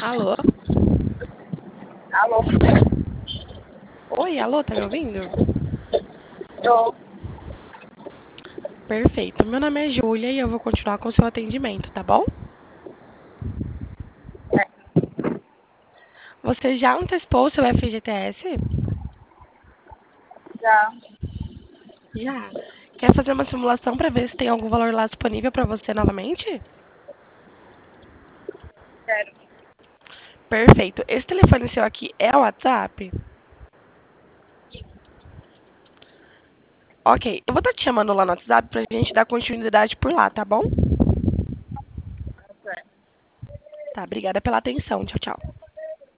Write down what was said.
Alô? Alô? Oi, alô, tá me ouvindo? Tô. Perfeito. Meu nome é Júlia e eu vou continuar com o seu atendimento, tá bom? Você já antecipou o seu FGTS? Já. Já. Quer fazer uma simulação para ver se tem algum valor lá disponível para você novamente? Quero. Perfeito. Esse telefone seu aqui é o WhatsApp? Ok. Eu vou estar te chamando lá no WhatsApp pra gente dar continuidade por lá, tá bom? Tá certo. Tá, obrigada pela atenção. Tchau, tchau.